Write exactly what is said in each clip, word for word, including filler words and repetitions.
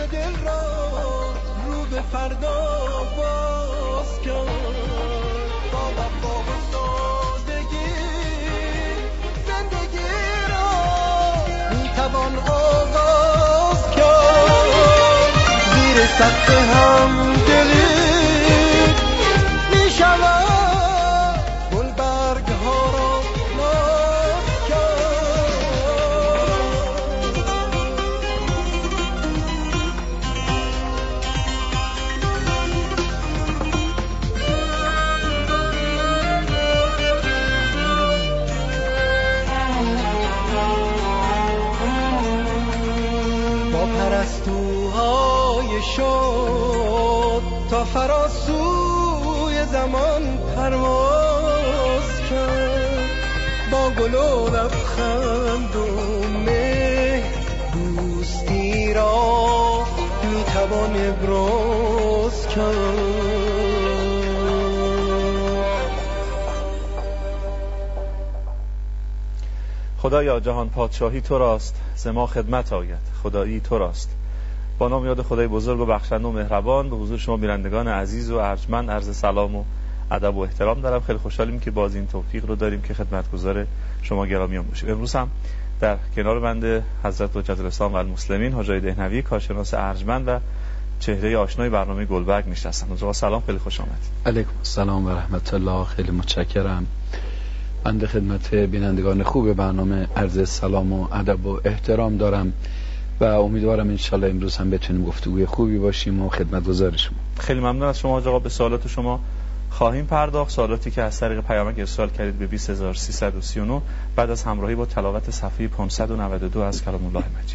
دل را رو به فردا باز کرد. با وفا و سادگی زندگی را میتوان آغاز کرد. زیر سقف هم دلی میشود گلبرگ ها را ناز کرد. با پرستوهای شد تا فراسوی زمان پرواز کرد. با گل و لبخند و مهر دوستی را میتوان ابراز کرد. خدایا جهان پادشاهی تو راست، ز ما خدمت آید خدایی تو راست. با نام یاد خدای بزرگ و بخشنده و مهربان به حضور شما بینندگان عزیز و ارجمند عرض سلام و ادب و احترام دارم. خیلی خوشحالیم که باز این توفیق رو داریم که خدمتگزار شما گرامیان باشیم. امروز هم در کنار بنده حضرت حجت الاسلام و المسلمین حاج دهنوی، کارشناس ارجمند و چهره آشنای برنامه گلبرگ نشستن. حضرت سلام، خیلی خوش آمدید. علیکم السلام و رحمت الله. خیلی متشکرم. بنده خدمت بینندگان خوب برنامه عرض سلام و ادب و احترام دارم و امیدوارم انشالله امروز هم بتونیم گفتگوی خوبی باشیم و خدمتگزار شما. خیلی ممنون از شما آقا. به سوالات شما خواهیم پرداخت، سوالاتی که از طریق پیامک ارسال کردید به بیست هزار و سیصد و سی و نه بعد از همراهی با تلاوت صفحه پانصد و نود و دو از کلام الله مجید.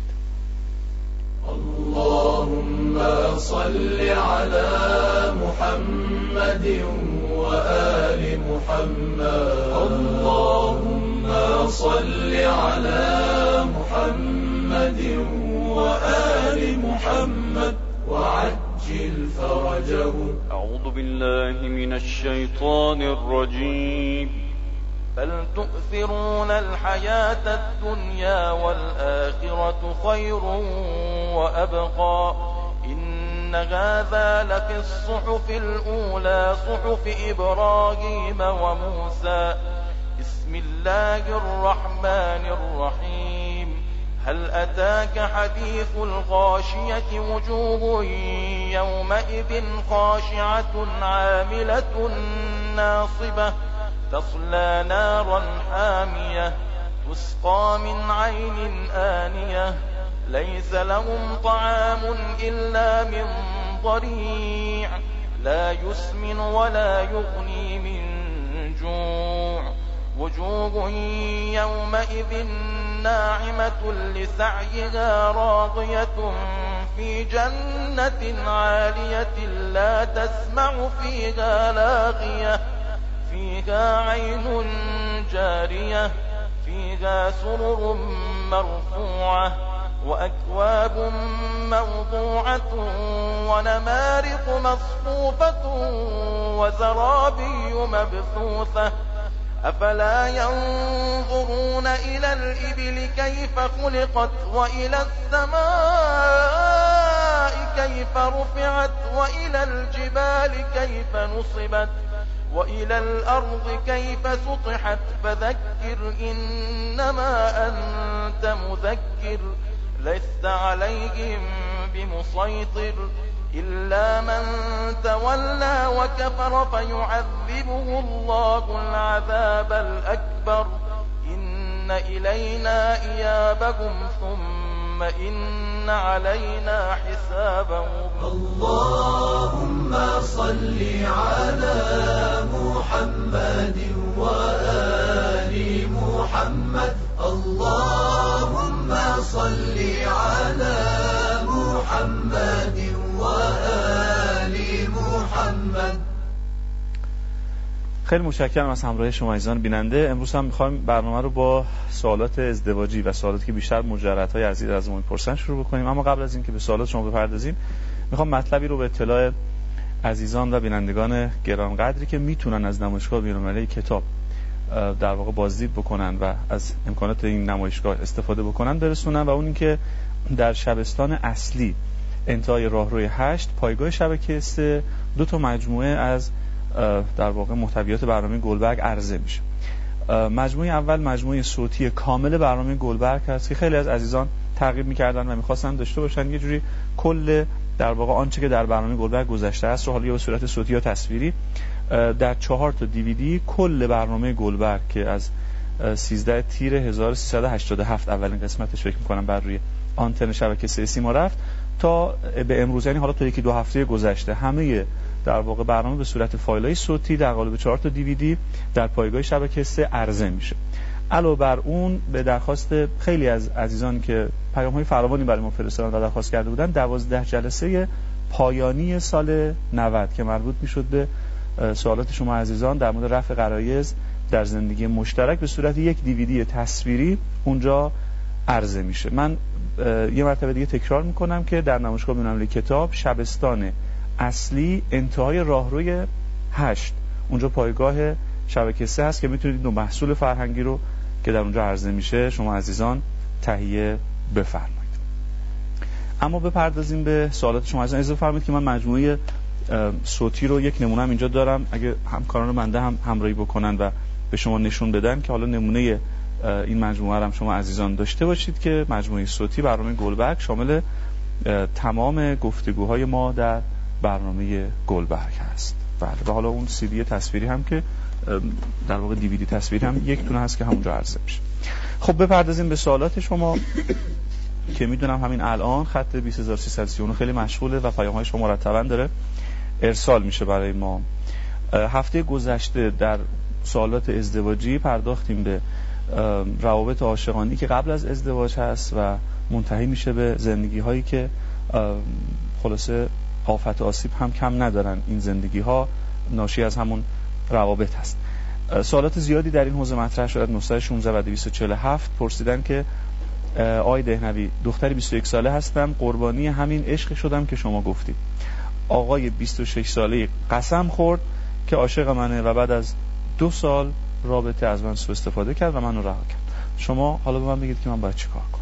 اللهم صل على محمد و آل محمد. اللهم صل على محمد و آل محمد وعجل فرجه. أعوذ بالله من الشيطان الرجيم. بل تؤثرون الحياة الدنيا والآخرة خير وأبقى إن هذا لفي الصحف الأولى صحف إبراهيم وموسى. بسم الله الرحمن الرحيم. هل أتاك حديث الغاشية وجوه يومئذ خاشعة عاملة ناصبة تصلى نارا حامية تسقى من عين آنية ليس لهم طعام إلا من ضريع لا يسمن ولا يغني من جوع. وجوه يومئذ ناعمة لسعيها راضية في جنة عالية لا تسمع فيها لاغية فيها عين جارية فيها سرر مرفوعة وأكواب موضوعة ونمارق مصفوفة وزرابي مبثوثة. أفلا ينظرون إلى الإبل كيف خلقت وإلى السماء كيف رفعت وإلى الجبال كيف نصبت وإلى الأرض كيف سطحت. فذكر إنما أنت مذكر لست عليهم بمسيطر إلا من تولى وكفر فيعذبه الله العذاب الأكبر إن إلينا إيابهم ثم إن علينا حسابهم. اللهم صل على محمد وآل محمد. اللهم صل على محمد وآل محمد. خیلی متشکرم از همراهی شما عزیزان بیننده. امروز هم می‌خوایم برنامه رو با سوالات ازدواجی و سوالاتی که بیشتر مجردهای عزیز از ما می‌پرسن شروع بکنیم. اما قبل از اینکه به سوالات شما بپردازیم می‌خوام مطلبی رو به اطلاع عزیزان و بینندگان گرانقدری که میتونن از نمایشگاه بین‌المللی کتاب در واقع بازدید بکنن و از امکانات این نمایشگاه استفاده بکنن برسونن، و اون اینکه در شبستان اصلی انتهای راهروی هشت پایگاه شبکه سه دو تا مجموعه از در واقع محتویات برنامه گلبرگ عرضه میشه. مجموعه اول مجموعه صوتی کامل برنامه گلبرگ هست که خیلی از عزیزان ترغیب می‌کردن و می‌خواستن داشته باشن یه جوری کل در واقع آنچه که در برنامه گلبرگ گذشته است رو حالا یا به صورت صوتی یا تصویری در چهار تا دیویدی کل برنامه گلبرگ که از سیزده تیر هزار و سیصد و هشتاد و هفت اولین قسمتش فکر می‌کنم بر روی آنتن شبکه سه سیما رفت تا به امروز، یعنی حالا تا یکی دو هفته گذشته، همه در واقع برنامه به صورت فایل‌های صوتی در قالب چهار تا دیویدی در پایگاه شبکه سه عرضه میشه. علاوه بر اون به درخواست خیلی از عزیزان که پیام‌های فراوانی برای ما فرستادن و درخواست کرده بودن، دوازده جلسه پایانی سال نود که مربوط میشد به سوالات شما عزیزان در مورد رفع غرایز در زندگی مشترک به صورت یک دیویدی تصویری اونجا عرضه میشه. من یه مرتبه دیگه تکرار میکنم که در نمایشگاه بین‌المللی کتاب شبستان اصلی انتهای راهروی هشت اونجا پایگاه شبکه سه هست که میتونید دو محصول فرهنگی رو که در اونجا عرضه میشه شما عزیزان تهیه بفرمایید. اما بپردازیم به سوالات شما عزیزان. اجازه فرمایید که من مجموعه صوتی رو یک نمونه هم اینجا دارم، اگه همکاران بنده هم همراهی بکنن و به شما نشون بدن که حالا نمونه این مجموعه رو هم شما عزیزان داشته باشید که مجموعه صوتی برنامه گلبرگ شامل تمام گفتگوهای ما در برنامه گلبرگ هست. بله، و حالا اون سی دی تصویری هم که در واقع دیویدی تصویری هم یک دونه هست که همونجا عرضه میشه. خب بپردازیم به سوالات شما که میدونم همین الان خط بیست هزار و سیصد و سی و نه خیلی مشغوله و پیام‌های شما مرتباً داره ارسال میشه برای ما. هفته گذشته در سوالات ازدواجی پرداختیم به روابط عاشقانه که قبل از ازدواج هست و منتهی میشه به زندگی هایی که خلاصه آفت و آسیب هم کم ندارن. این زندگی ها ناشی از همون روابط هست. سوالات زیادی در این حوزه مطرح شد. نه یک شش و دویست و چهل و هفت پرسیدن که آقای دهنوی دختری بیست و یک ساله هستم، قربانی همین عشق شدم که شما گفتید. آقای بیست و شش ساله قسم خورد که عاشق منه و بعد از دو سال رابطه از من سوء استفاده کرد و منو رها کرد. شما حالا به من بگید که من باید چیکار کنم؟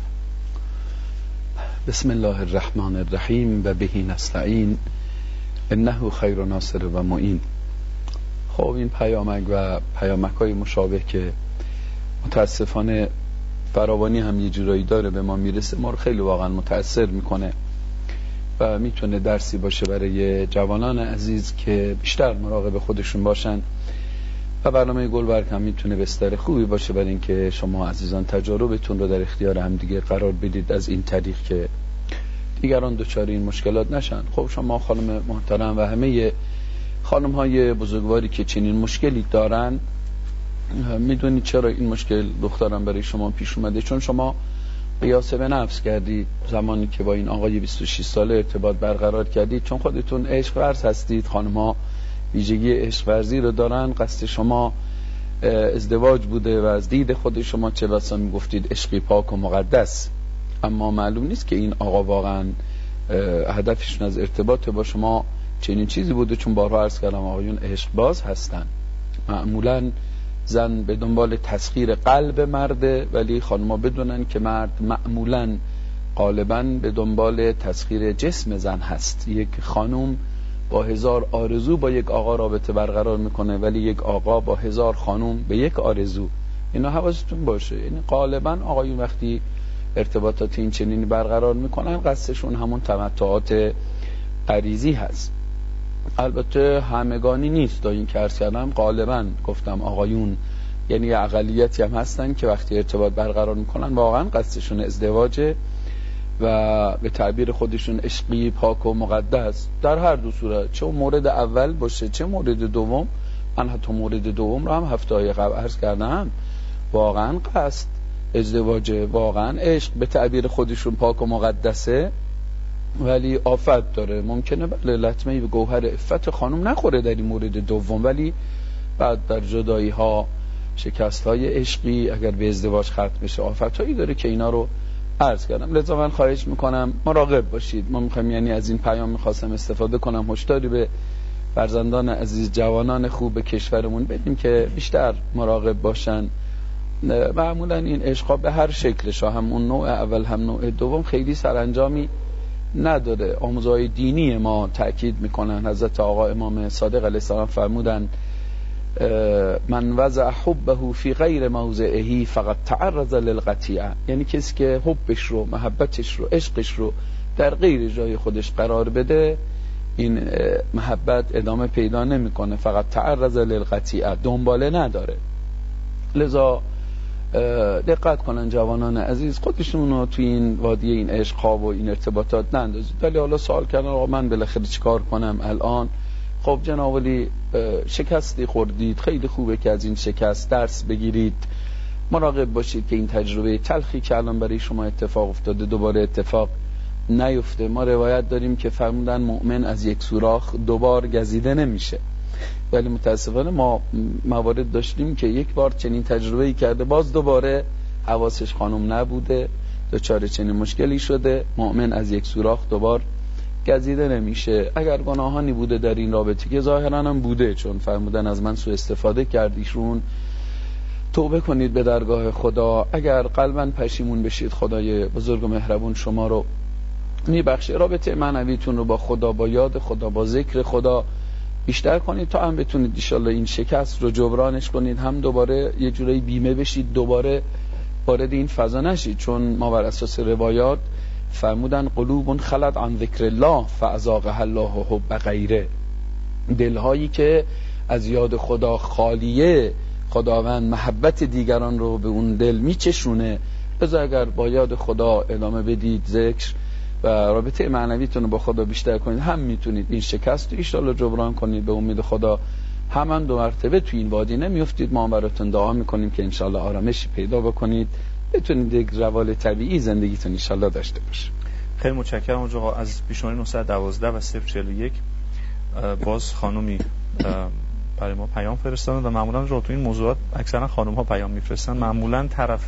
بسم الله الرحمن الرحیم و به نستعین انه خیر ناصر و معین. خب این پیامک و پیامک‌های مشابه که متاسفانه فراوانی هم یه جورایی داره به ما میرسه، ما رو خیلی واقعا متاثر میکنه و میتونه درسی باشه برای جوانان عزیز که بیشتر مراقب خودشون باشن و برنامه گلبرگ هم میتونه بستر خوبی باشه برای اینکه شما عزیزان تجاربتون رو در اختیار هم دیگه قرار بدید از این طریق که دیگران دچار این مشکلات نشن. خب شما خانم محترم و همه خانم های بزرگواری که چنین مشکلی دارن میدونید چرا این مشکل دخترم برای شما پیش اومده؟ چون شما قیاس به نفس کردید زمانی که با این آقای بیست و شش ساله ارتباط برقرار کردید، چون خودتون عشق ورز هستید. خانم ها ویژگی عشق ورزی رو دارن. قصد شما ازدواج بوده و از دید خود شما چه بسا میگفتید عشقی پاک و مقدس، اما معلوم نیست که این آقا واقعا هدفشون از ارتباط با شما چنین چیزی بوده، چون بارها عرض کردم آقایون عشق باز هستن. معمولا زن به دنبال تسخیر قلب مرده، ولی خانم‌ها بدونن که مرد معمولا غالبا به دنبال تسخیر جسم زن هست. یک خانم با هزار آرزو با یک آقا رابطه برقرار میکنه، ولی یک آقا با هزار خانم به یک آرزو. اینا حواستون باشه. یعنی غالبا آقایون وقتی ارتباطات این چنینی برقرار میکنن قصدشون همون تمتعات غریزی هست. البته همگانی نیست، تا این که عرض کردم غالبا گفتم آقایون یعنی اقلیتی هم هستن که وقتی ارتباط برقرار میکنن واقعا قصدشون ازدواجه و به تعبیر خودشون عشقی پاک و مقدس. در هر دو صورت، چه مورد اول باشه چه مورد دوم. من حتی مورد دوم رو هم هفته های قبل عرض کردم، واقعا قصد ازدواجه، واقعا عشق به تعبیر خودشون پاک و مقدسه، ولی آفت داره. ممکنه بله لطمه به گوهر عفت خانم نخوره در این مورد دوم، ولی بعد در جدایی ها شکست های عشقی اگر به ازدواج ختم بشه آفت هایی داره که اینا رو عرض کردم. لذا من خواهش میکنم مراقب باشید. ما میخوایم یعنی از این پیام میخواستم استفاده کنم، هشداری به فرزندان عزیز جوانان خوب کشورمون بدیم که بیشتر مراقب باشن. معمولا این عشقا به هر شکلش، هم اون نوع اول هم نوع دوم، خیلی سرانجامی نداره. آموزهای دینی ما تأکید میکنن. حضرت آقا امام صادق علیه السلام فرمودن من وضع حبه فی غیر موضعه فقط تعرض للقطیعه، یعنی کسی که حبش رو، محبتش رو، عشقش رو در غیر جای خودش قرار بده، این محبت ادامه پیدا نمیکنه، فقط تعرض للقطیعه، دنباله نداره. لذا دقت کنن جوانان عزیز، خودشون رو توی این وادی این عشق ها و این ارتباطات نندازید. ولی حالا سوال کردن آقا من بالاخره چیکار کنم الان؟ خب جناب ولی شکستی خوردید، خیلی خوبه که از این شکست درس بگیرید، مراقب باشید که این تجربه تلخی که الان برای شما اتفاق افتاده دوباره اتفاق نیفته. ما روایت داریم که فرمودن مؤمن از یک سوراخ دوبار گزیده نمیشه، ولی متاسفانه ما موارد داشتیم که یک بار چنین تجربه‌ای کرده، باز دوباره حواسش خانم نبوده، دچار چنین مشکلی شده، مؤمن از یک سوراخ دوبار گزیده نمیشه. اگر گناهانی بوده در این رابطه که ظاهرا هم بوده، چون فرمودن از من سوء استفاده کردیشون، توبه کنید به درگاه خدا. اگر قلباً پشیمون بشید، خدای بزرگ و مهربون شما رو میبخشه. رابطه معنویتون رو با خدا، با یاد خدا، با ذکر خدا بیشتر کنید تا هم بتونید ان شاءالله این شکست رو جبرانش کنید، هم دوباره یه جورایی بیمه بشید، دوباره وارد این فضا نشید. چون ما بر اساس روایات فرمودن قلوب خلت عن ذکر الله فاذاقها الله حب غیره، دلهایی که از یاد خدا خالیه، خداوند محبت دیگران رو به اون دل میچشونه. لذا اگر با یاد خدا ادامه بدید، ذکر و رابطه معنویتون رو با خدا بیشتر کنید، هم میتونید این شکست رو ان شاءالله جبران کنید. به امید خدا همان دو مرتبه تو این وادی نمیافتید. ما براتون دعا میکنیم که ان شاءالله آرامشی پیدا بکنید، بتونید یک روال طبیعی زندگیتون ان شاءالله داشته باشید. خیلی متشکرم آقا. از پیشنهاد نهصد و دوازده و صفر چهل و یک باز خانومی برای ما پیام فرستادن و معمولا رو تو این موضوعات اکثرا خانم ها پیام میفرستن. معمولا طرف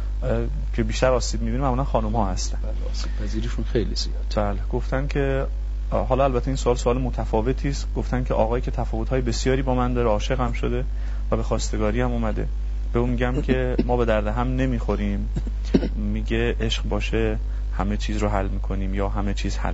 که بیشتر آسیب میبینه معمولا خانم ها هستن. بله، آسیب پذیریشون خیلی زیاد. بله، گفتن که حالا البته این سوال سوال متفاوتی است. گفتن که آقایی که تفاوت‌های بسیاری با من داره، عاشقم شده و به خواستگاری هم اومده، به اون میگم که ما به درد هم نمیخوریم، میگه عشق باشه همه چیز رو حل میکنیم یا همه چیز حل.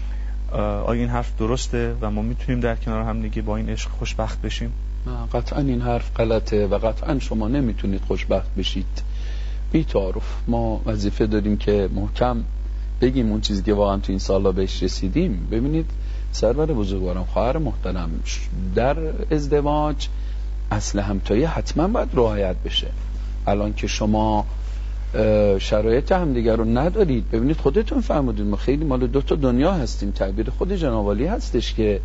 آیا این حرف درسته و ما میتونیم در کنار هم دیگه با این عشق خوشبخت بشیم؟ قطعا این حرف غلطه و قطعا شما نمیتونید خوشبخت بشید. بی تعارف ما وظیفه داریم که محکم بگیم اون چیزی که واقعا تو این سالا بهش رسیدیم. ببینید سرور بزرگوارم، خواهر محترم، در ازدواج اصل همتایی حتما باید رعایت بشه. الان که شما شرایط همدیگر رو ندارید، ببینید خودتون فرمودید ما خیلی مال دو تا دنیا هستیم. تعبیر خود جناب عالی هستش که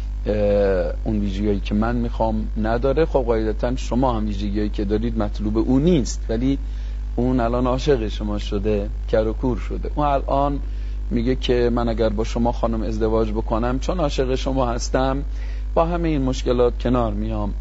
اون ویژگی‌هایی که من میخوام نداره. خب قاعدتاً شما هم ویژگی‌هایی که دارید مطلوب اون نیست، ولی اون الان عاشق شما شده، کر و کور شده. اون الان میگه که من اگر با شما خانم ازدواج بکنم، چون عاشق شما هستم، با همه این مشکلات کنار میام.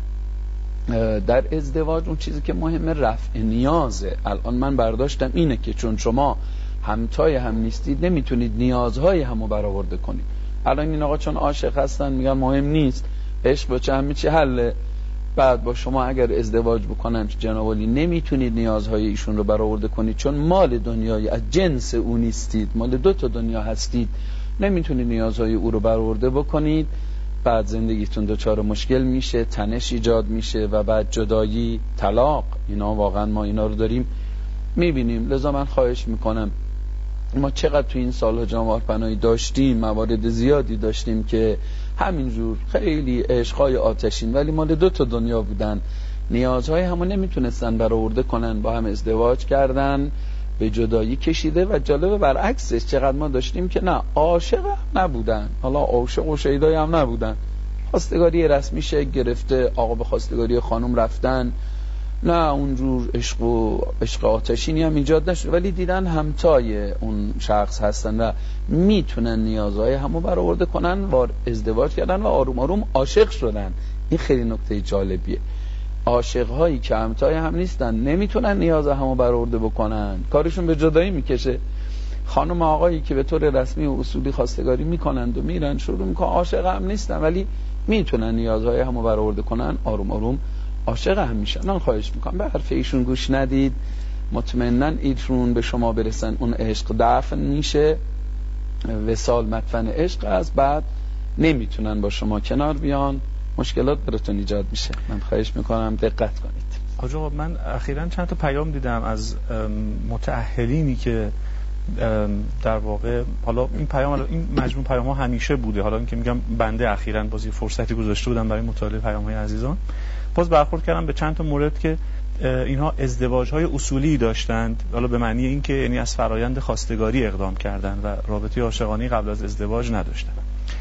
در ازدواج اون چیزی که مهمه رفع نیازه. الان من برداشتم اینه که چون شما همتای هم نیستید، نمیتونید نیازهای همو برآورده کنید. الان این آقا چون عاشق هستن میگن مهم نیست، عشق باشه همه چی حله. بعد با شما اگر ازدواج بکنن جناب عالی، نمیتونید نیازهای ایشون رو برآورده کنید، چون مال دنیای از جنس او نیستید، مال دو تا دنیا هستید، نمیتونید نیازهای او رو برآورده بکنید. بعد زندگیتون دچار مشکل میشه، تنش ایجاد میشه و بعد جدایی، طلاق. اینا واقعا ما اینا رو داریم میبینیم. لذا من خواهش میکنم، ما چقدر تو این سالها جناب پناهی داشتیم، موارد زیادی داشتیم که همینجور خیلی عشقای آتشین ولی مال دو تا دنیا بودن، نیازهای همون نمیتونستن برآورده کنن، با هم ازدواج کردن، به جدایی کشیده. و جالبه برعکسش چقدر ما داشتیم که نه عاشق نبودن، حالا عاشق و شیدای هم نبودن، خواستگاری رسمی شکل گرفته، آقا به خواستگاری خانم رفتن، نه اونجور عشق و عشق آتشینی هم ایجاد نشد، ولی دیدن همتای اون شخص هستن و میتونن نیازهای همو برآورده کنن و ازدواج کردن و آروم آروم عاشق شدن. این خیلی نکته جالبیه. عاشق هایی که همتای هم نیستن، نمیتونن نیاز همو برآورده بکنن، کارشون به جدایی میکشه. خانم آقایی که به طور رسمی و اصولی خواستگاری میکنند و میرن شروع میکنن، عاشق هم نیستن ولی میتونن نیازهای همو برآورده کنن، آروم آروم عاشق هم میشن. من خواهش میکنم به حرف ایشون گوش ندید، مطمئناً ایشون به شما برسن اون عشق دفن میشه وصال مدفن عشق است، بعد نمیتونن با شما کنار بیان، مشکلات براتون ایجاد میشه. من خواهش میکنم دقت کنید. حاج آقا من اخیراً چند تا پیام دیدم از متأهلینی که در واقع، حالا این پیام این مجموع پیام ها همیشه بوده، حالا اینکه میگم بنده اخیراً بازی فرصتی گذاشته بودم برای مطالعه پیام های عزیزان، باز برخورد کردم به چند تا مورد که اینها ازدواج های اصولی داشتند، حالا به معنی اینکه یعنی از فرایند خواستگاری اقدام کردن و رابطه عاشقانه قبل از ازدواج نداشتن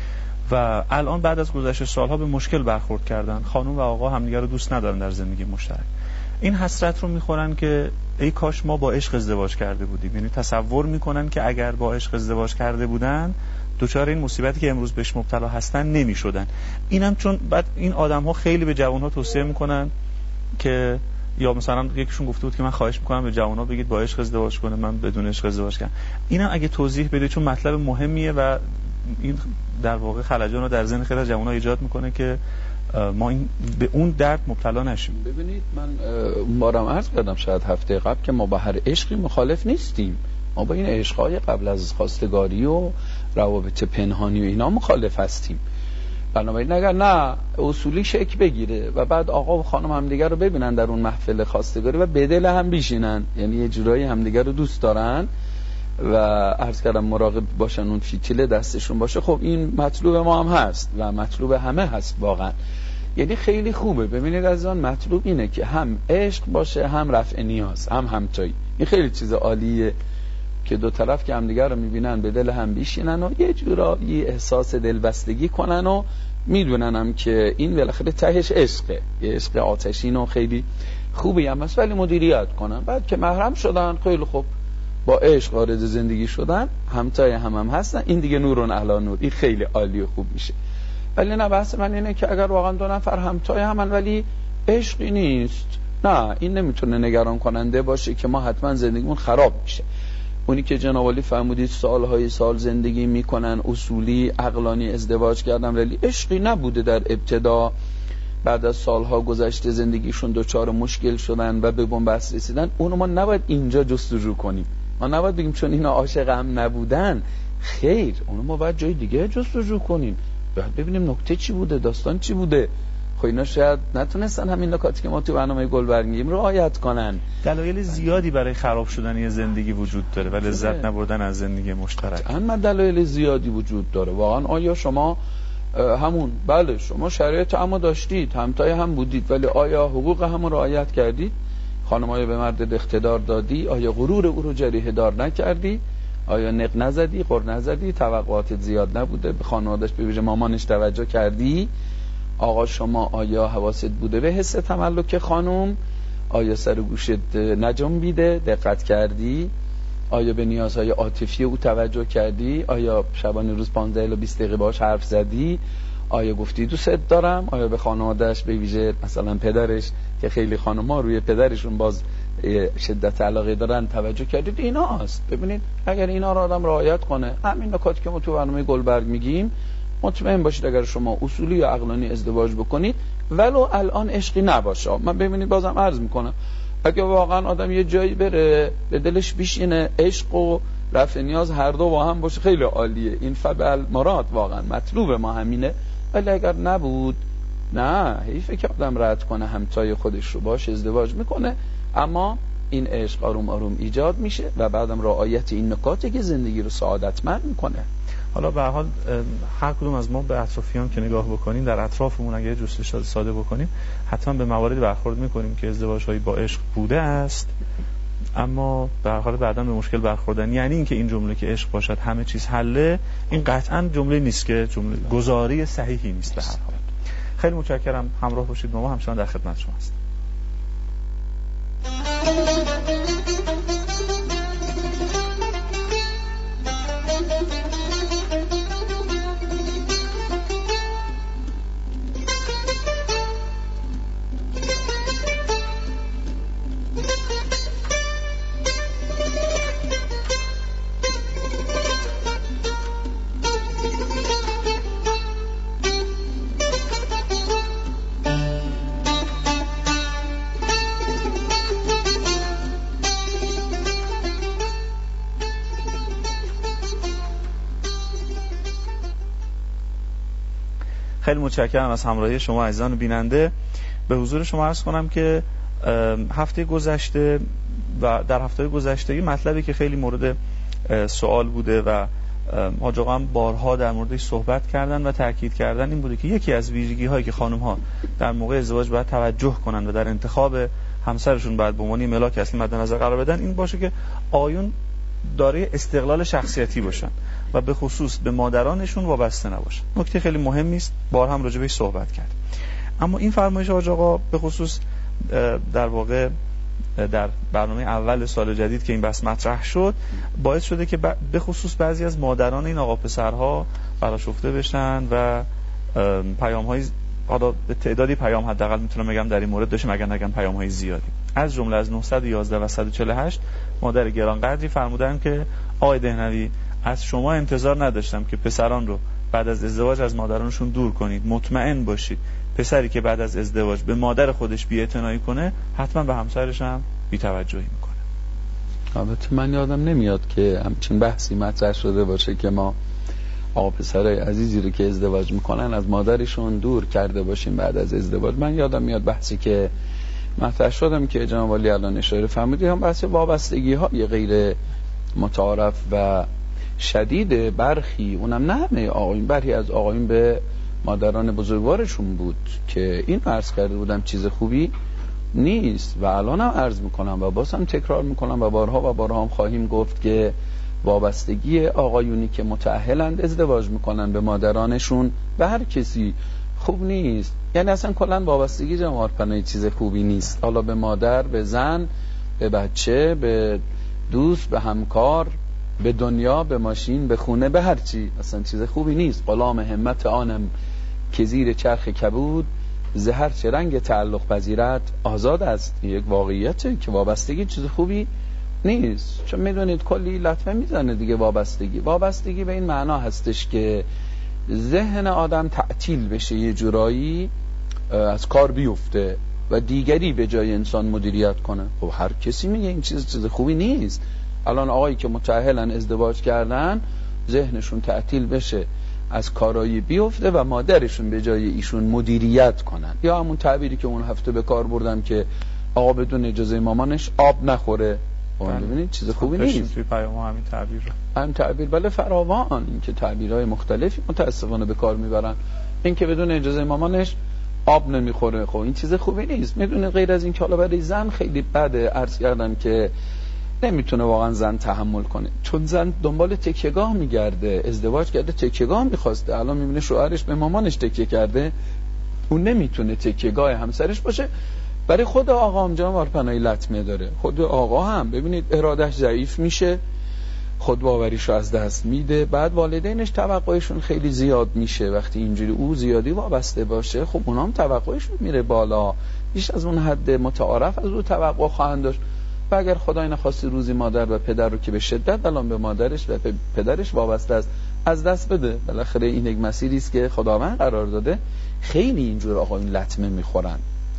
و الان بعد از گذشت سالها به مشکل برخورد کردن. خانم و آقا همدیگر رو دوست ندارن در زندگی مشترک. این حسرت رو میخورن که ای کاش ما با عشق ازدواج کرده بودیم، یعنی تصور میکنن که اگر با عشق ازدواج کرده بودن دوچار این مصیبتی که امروز بهش مبتلا هستن نمیشدن. اینم چون بعد این آدم ها خیلی به جوان ها توصیه میکنن که، یا مثلا یکیشون گفته بود که من خواهش میکنم به جوان ها بگید با عشق ازدواج کنه، من بدون عشق ازدواج کردم. اینم اگه توضیح بده چون مطلب مهمیه و این در واقع خلجان رو در ذهن خیلی از جوان‌ها ایجاد میکنه که ما این به اون درد مبتلا نشیم. ببینید من اون بارم عرض کردم شاید هفته قبل که ما با هر عشقی مخالف نیستیم، ما با این عشق‌های قبل از خواستگاری و روابط پنهانی و اینا مخالف هستیم. بنابراین اگر نه اصولی شک بگیره و بعد آقا و خانم همدیگر رو ببینن در اون محفل خواستگاری و به دل هم بشینن، یعنی یه جورایی همدیگر رو دوست دارن و عرض کردم مراقب باشن اون فتیله دستشون باشه، خب این مطلوب ما هم هست و مطلوب همه هست واقعا. یعنی خیلی خوبه. ببینید از آن مطلوب اینه که هم عشق باشه، هم رفع نیاز، هم همتایی. این خیلی چیز عالیه که دو طرف که همدیگر رو میبینن به دل هم بیشینن و یه جورایی احساس دلبستگی کنن و میدونن هم که این بالاخره تهش عشقه، یه عشق آتشین و خیلی خوبی هم هست، ولی مدیریت کنن. بعد که محرم شدن خیلی خوب، با عشق وارد زندگی شدن، همتای هم هم هستن، این دیگه نورون علی نور، این خیلی عالی و خوب میشه. ولی نه، بحث من اینه که اگر واقعا دو نفر همتای همن ولی عشقی نیست، نه این نمیتونه نگران کننده باشه که ما حتما زندگیمون خراب میشه. اونی که جناب عالی فرمودید سالهای سال زندگی میکنن، اصولی عقلانی ازدواج کردن ولی عشقی نبوده در ابتدا، بعد از سالها گذشته زندگیشون دوچار مشکل شدن و به بنبست رسیدن، اونو ما نباید اینجا جستجو کنیم. ما نباید بگیم چون اینا عاشق هم نبودن، خیر، اونو ما باید جای دیگه جستجو کنیم، باید ببینیم نکته چی بوده، داستان چی بوده. خب اینا شاید نتونستن همین نکاتی که ما تو برنامه گلبرگ میگیم رعایت کنن. دلایل زیادی برای خراب شدن یه زندگی وجود داره و لذت نبردن از زندگی مشترک. قطعاً دلایل زیادی وجود داره واقعا. آیا شما همون بله شما شرایط اما داشتید، همتای هم بودید، ولی آیا حقوق هم رعایت کردید؟ خانم‌های به مرد اقتدار دادی؟ آیا غرور او رو جریحه دار نکردی؟ آیا نق نزدی، قر نزدی، توقعاتت زیاد نبوده، به خانواده‌اش به ویژه مامانش توجه کردی؟ آقا شما آیا حواست بوده به حس تملک خانم؟ آیا سر گوشت نجنبیده، دقت کردی؟ آیا به نیازهای عاطفی او توجه کردی؟ آیا شبانه روز پانزده الی بیست دقیقه باهاش حرف زدی؟ آیا گفتی دوست دارم؟ آیا به خانواده‌اش به ویژه مثلا پدرش که خیلی خانم‌ها روی پدرشون باز شدت علاقه دارن توجه کردید؟ اینا هست. ببینید اگر اینا رو آدم رعایت کنه، همین نکاتی که ما تو برنامه گلبرگ میگیم، مطمئن باشید اگر شما اصولی یا عقلانی ازدواج بکنید ولو الان عشقی نباشه. من ببینید بازم عرض میکنم اگه واقعا آدم یه جایی بره به دلش بشینه، عشق و رفع نیاز هر دو با هم باشه، خیلی عالیه، این فبل مراد، واقعا مطلوب ما همینه. ولی اگر نبود، نه حیفه که آدم رد کنه همتای خودش رو، باش ازدواج میکنه اما این عشق آروم آروم ایجاد میشه و بعدم رعایت این نکاتی که زندگی رو سعادتمند میکنه. حالا به هر حال هر کدوم از ما به اطرافیان که نگاه بکنیم، در اطرافمون اگه جستجو ساده بکنیم، حتما به مواردی برخورد میکنیم که ازدواج‌هایی با عشق بوده است اما به هر حال بعداً به مشکل برخوردن. یعنی اینکه این جمله که عشق باشد همه چیز حله، این قطعاً جمله نیست که جمله گزاری صحیحی نیست. به هر حال خیلی متشکرم، همراه باشید با ما، همچنان در خدمت شما هستم. خیلی متشکرم از همراهی شما عزیزان بیننده. به حضور شما عرض کنم که هفته گذشته و در هفته گذشته مطلبی که خیلی مورد سوال بوده و حاج آقا هم بارها در موردش صحبت کردن و تاکید کردن این بوده که یکی از ویژگی هایی که خانم ها در موقع ازدواج باید توجه کنن و در انتخاب همسرشون باید به عنوان ملاک اصلی مد نظر قرار بدن این باشه که آقایون دارای استقلال شخصیتی باشن و به خصوص به مادرانشون وابسته نباشن. نکته خیلی مهمی است، بارها هم راجع بهش صحبت کرد. اما این فرمایش حاج آقا به خصوص در واقع در برنامه اول سال جدید که این بحث مطرح شد باعث شده که به خصوص بعضی از مادران این آقا پسرها برآشفته بشن و پیام‌های حالا به تعدادی پیام حداقل میتونم بگم در این مورد داشتیم، اگر نگم پیام‌های زیادی. از جمله از نهصد و یازده و صد و چهل و هشت مادر گرانقدری فرمودن که آقای دهنوی از شما انتظار نداشتم که پسران رو بعد از ازدواج از مادرانشون دور کنید. مطمئن باشید پسری که بعد از ازدواج به مادر خودش بی‌اعتنایی کنه حتما به همسرش هم بی‌توجهی میکنه. البته من یادم نمیاد که همچین بحثی مطرح شده باشه که ما آقا پسرای عزیزی رو که ازدواج میکنن از مادرشون دور کرده باشیم بعد از ازدواج. من یادم میاد بحثی که مطرح شدم که جناب والی الان اشاره فرمودید هم بحث وابستگی های غیر متعارف و شدید برخی، اونم نه همه آقایون، برخی از آقایون به مادران بزرگوارشون بود که این عرض کرده بودم چیز خوبی نیست و الان هم عرض میکنم و باز هم تکرار میکنم و بارها و بارها هم خواهیم گفت که وابستگی آقایونی که متأهلند ازدواج میکنن به مادرانشون به هر کسی خوب نیست. یعنی اصلا کلا وابستگی جمهور پناهی چیز خوبی نیست، حالا به مادر، به زن، به بچه، به دوست، به همکار، به دنیا، به ماشین، به خونه، به هر چی، اصلا چیز خوبی نیست. غلام همت آنم که زیر چرخ کبود زهر چه رنگ تعلق پذیرت آزاد است. یک واقعیته که وابستگی چیز خوبی نیست، چون میدونید کلی لطمه میزنه دیگه. وابستگی وابستگی به این معنا هستش که ذهن آدم تعطیل بشه، یه جورایی از کار بیفته و دیگری به جای انسان مدیریت کنه. خب هر کسی میگه این چیز چیز خوبی نیست. الان آقایی که متأهلن ازدواج کردن ذهنشون تعطیل بشه، از کارایی بیفته و مادرشون به جای ایشون مدیریت کنن، یا همون تعبیری که اون هفته به کار بردم که آقا بدون اجازه مامانش آب نخوره. ببینید چیز خوبی نیست. توی پیام همین تعبیر رو همین تعبیر بله فراوان، این که تعبیرهای مختلفی متاسفانه به کار میبرن. این که بدون اجازه مامانش آب نمیخوره، خب این چیز خوبی نیست. میدونه غیر از این که حالا برای زن خیلی بده، عرض کردم که نمیتونه واقعا زن تحمل کنه، چون زن دنبال تکیه‌گاه میگرده، ازدواج کرده تکیه‌گاه میخواسته، الان میبینه شوهرش به مامانش تکیه کرده، اون نمیتونه تکیه‌گاه همسرش باشه. برای خود آقا هم جناب پناهی لطمه داره، خود آقا هم ببینید ارادش ضعیف میشه، خود باوریش رو از دست میده، بعد والدینش توقعشون خیلی زیاد میشه. وقتی اینجوری او زیادی وابسته باشه خب اونا هم توقعشون میره بالا، بیش از اون حد متعارف از او توقع خواهند داشت. و اگر خدای نخواسته روزی مادر و پدر رو که به شدت الان به مادرش و پدرش وابسته است از دست بده، بالاخره این یک مسیری است که خداوند قرار داده. خیلی اینجور آقایون لطمه میخورن.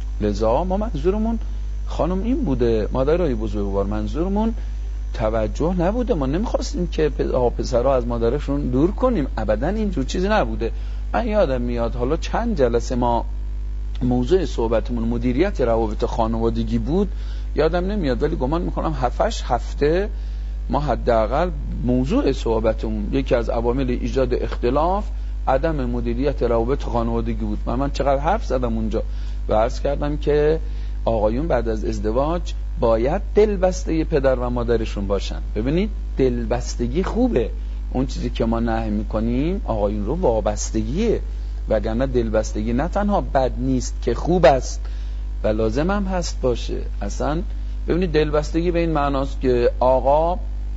لذا ما منظورمون خانم این بوده، مادرای بزرگوار، منظورمون توجه نبوده. ما نمیخواستیم که آقا پسرها از مادرشون دور کنیم، ابدا اینجور چیزی نبوده. من یادم میاد حالا چند جلسه ما موضوع صحبتمون مدیریت روابط خانوادگی بود، یادم نمیاد ولی گمان میکنم هفتش هفته ما حداقل موضوع صحبتمون یکی از عوامل ایجاد اختلاف عدم مدیریت روابط خانوادگی بود. من من چقدر حرف زدم اونجا و عرض کردم که آقایون بعد از ازدواج باید دلبسته پدر و مادرشون باشن. ببینید دلبستگی خوبه، اون چیزی که ما نهی میکنیم آقایون رو وابستگیه، وگرنه دلبستگی نه تنها بد نیست که خوب است و لازم هم هست باشه. اصلا ببینید دلبستگی به این معناست که آقا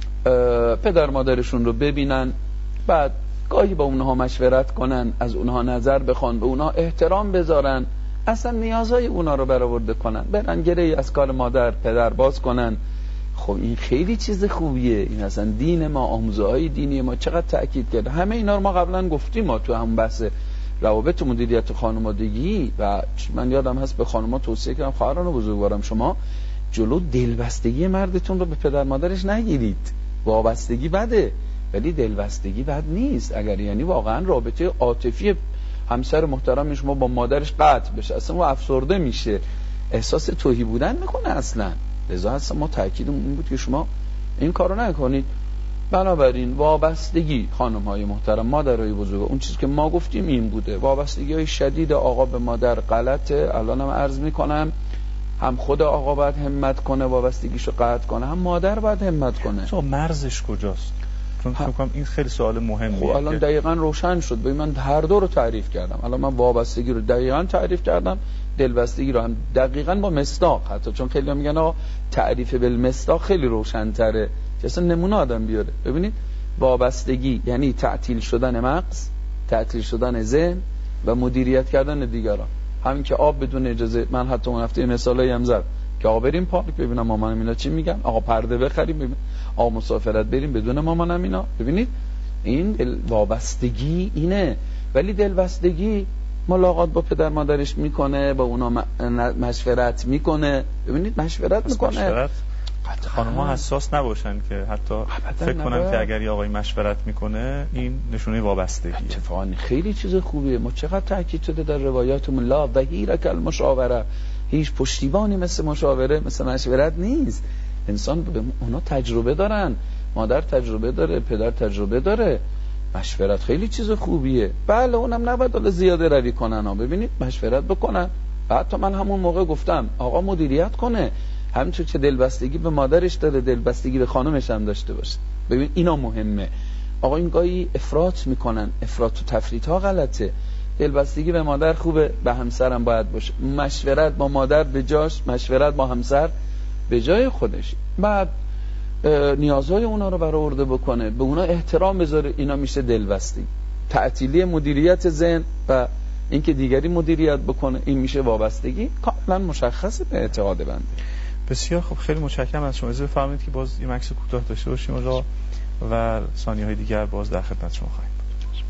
پدر مادرشون رو ببینن، بعد گاهی با اونها مشورت کنن، از اونها نظر بخوان، به اونها احترام بذارن، اصلا نیازهای اونها رو برآورده کنن، برن گره از کار مادر پدر باز کنن. خب این خیلی چیز خوبیه. این اصلا دین ما، آموزه‌های دینی ما چقدر تأکید کرده. همه اینا رو ما قبلا گفتیم، ما تو هم بحث روابط مدیریت خانوادگی و من یادم هست به خانم‌ها توصیه کردم خواهران بزرگوارم شما جلو دلبستگی مردتون رو به پدر مادرش نگیرید. وابستگی بده ولی دلبستگی بد نیست، اگر یعنی واقعا رابطه عاطفی همسر محترم شما با مادرش قطع بشه، اصلا اون افسرده میشه، احساس توهی بودن میکنه اصلا. لذا اصلا ما تاکیدمون این بود که شما این کارو نکنید. بنابراین وابستگی خانم های محترم، مادرای بزرگ، اون چیزی که ما گفتیم این بوده. وابستگی های شدید آقا به مادر غلطه. الانم عرض میکنم هم خود آقا باید همت کنه وابستگیشو قطع کنه، هم مادر باید همت کنه. تو مرزش کجاست؟ چون فکر کنم این خیلی سوال مهمیه. خب الان دقیقاً روشن شد. ببین من هر دو رو تعریف کردم. الان من وابستگی رو دقیقاً تعریف کردم، دلبستگی رو هم دقیقاً با مصداق، حتی چون خیلی هم میگن آقا تعریف بالمصداق خیلی روشن‌تره که اصلا نمونه آدم بیاره. ببینید وابستگی یعنی تعطیل شدن مغز، تعطیل شدن ذهن و مدیریت کردن دیگران. همین که آب بدون اجازه، من حتی اون هفته مثالایی هم زدم که آقا بریم پارک ببینم مامانم اینا چی میگن، آقا پرده بخریم ببین، آقا مسافرت بریم بدون مامانم اینا. ببینید این وابستگی اینه. ولی دلبستگی ملاقات با پدر مادرش میکنه، با اونا مشورت میکنه. ببینید مشورت میکنه. مشورت خانم‌ها حساس نباشن که حتی فکر کنن که اگر یه آقای مشورت میکنه این نشونه وابستگیه. اتفاقا خیلی چیز خوبیه. ما چقدر تاکید شده در روایاتمون لا ظهیرک المشاوره، هیچ پشتیبانی مثل مشاوره، مثل مشورت نیست. انسان به اونا تجربه دارن، مادر تجربه داره، پدر تجربه داره. مشورت خیلی چیز خوبیه. بله اونم نباید الا زیاده روی کنن ها. ببینید مشورت بکنن. بعد تا من همون موقع گفتم آقا مدیریت کنه، همینطور که دلبستگی به مادرش داره دلبستگی به خانمش هم داشته باشه. ببین اینا مهمه. آقا این گاهی افراط میکنن، افراط و تفریط ها غلطه. دلبستگی به مادر خوبه، به همسرم باید باشه. مشورت با مادر به جاش، مشورت با همسر به جای خودش. بعد نیازهای اونا رو برآورده بکنه، به اونا احترام بذاره. اینا میشه دلبستگی. تعطیلی مدیریت ذهن و اینکه دیگری مدیریت بکنه، این میشه وابستگی. کاملا مشخصه به اعتقاد بنده. بسیار خب، خیلی متشکرم از شما. اجازه بفرمایید که باز این مکس کوتاه داشته باشیم و ثانیه‌های دیگر باز در خدمت شما خواهیم بود.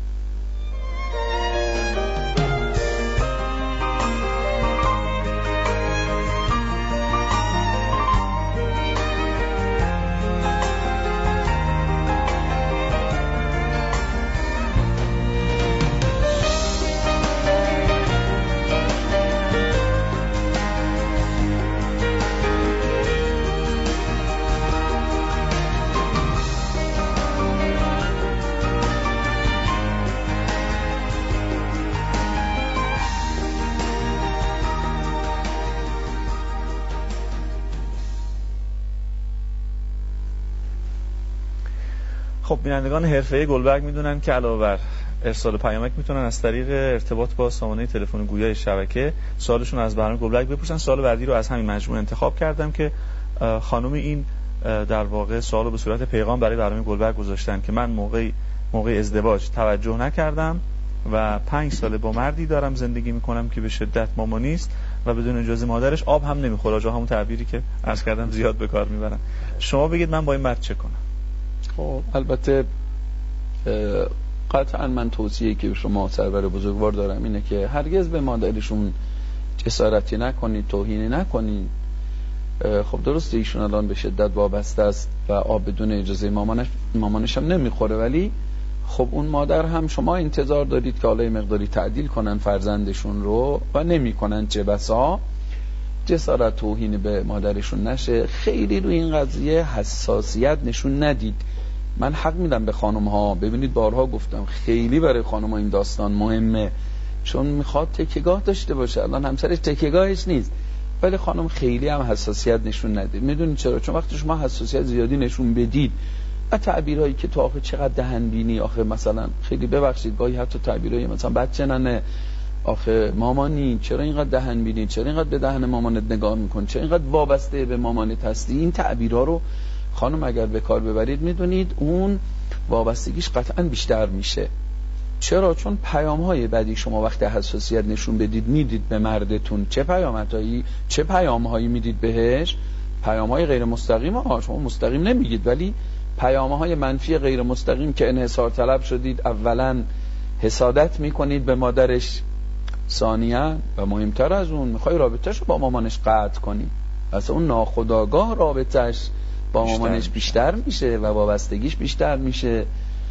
خب بینندگان حرفه‌ای گلبرگ میدونن که علاوه بر ارسال پیامک میتونن از طریق ارتباط با سامانه تلفن گویای شبکه سوالشون از برنامه گلبرگ بپرسن. سوال بعدی رو از همین مجموعه انتخاب کردم که خانم این در واقع سوالو به صورت پیغام برای برنامه گلبرگ گذاشتن که من موقع موقع ازدواج توجه نکردم و پنج ساله با مردی دارم زندگی میکنم که به شدت مامانیست و بدون اجازه مادرش آب هم نمیخوره. جا همون تعبیری که عرض کردم زیاد به کار میبرن. شما بگید من با این مرد چه کنم؟ خب البته قطعا من توصیه‌ای که شما سرور بزرگوار دارم اینه که هرگز به مادرشون جسارتی نکنید، توهینی نکنید. خب درسته ایشون الان به شدت وابسته است و آب بدون اجازه مامانش مامانش هم نمیخوره، ولی خب اون مادر هم شما انتظار دارید که حالا مقداری تعدیل کنن فرزندشون رو و نمیکنن. چه بسا جسارت توهین به مادرشون نشه. خیلی روی این قضیه حساسیت نشون ندید. من حق میدم به خانم ها. ببینید بارها گفتم خیلی برای خانم ها این داستان مهمه، چون میخواد تکیه‌گاه داشته باشه. الان همسرش تکیه‌گاهش نیست، ولی خانم خیلی هم حساسیت نشون ندید. میدونید چرا؟ چون وقتی شما حساسیت زیادی نشون بدید و تعبیرهایی که تو آخه چقدر دهنبینی، آخه مثلا خیلی ببخشید گاهی حتی تعبیرهایی مثلا بچه ننه، آخه مامانی چرا اینقدر دهنبینی، چرا اینقدر به دهن مامانت نگاه میکنی، چرا اینقدر وابسته به مامانت هستی، این تعبیرها رو خانم اگر به کار ببرید میدونید اون وابستگیش قطعا بیشتر میشه. چرا؟ چون پیام‌های بعدی شما وقتی حساسیت نشون بدید میدید به مردتون، چه پیام‌هایی چه پیام‌هایی میدید بهش؟ پیام‌های غیر مستقیم ها. شما مستقیم نمیگید، ولی پیام‌های منفی غیر مستقیم که انحصار طلب شدید. اولا حسادت میکنید به مادرش، ثانیاً و مهمتر از اون میخوای رابطه‌شو با مامانش قطع کنی. اصلا اون ناخودآگاه رابطه‌اش با مامانش بیشتر میشه و وابستگیش بیشتر میشه.